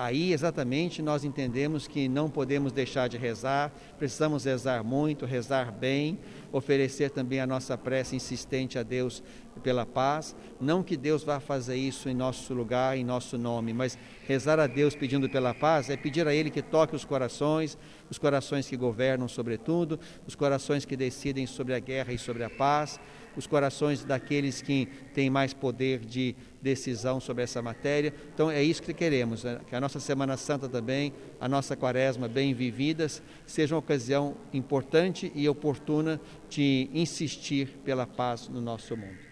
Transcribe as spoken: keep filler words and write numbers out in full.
aí exatamente nós entendemos que não podemos deixar de rezar, precisamos rezar muito, rezar bem, oferecer também a nossa prece insistente a Deus pela paz, não que Deus vá fazer isso em nosso lugar, em nosso nome, mas rezar a Deus pedindo pela paz é pedir a Ele que toque os corações, os corações que governam sobretudo, os corações que decidem sobre a guerra e sobre a paz, os corações daqueles que têm mais poder de decisão sobre essa matéria. Então é isso que queremos, né? Que a nossa Semana Santa também, a nossa Quaresma bem vividas, seja uma ocasião importante e oportuna de insistir pela paz no nosso mundo.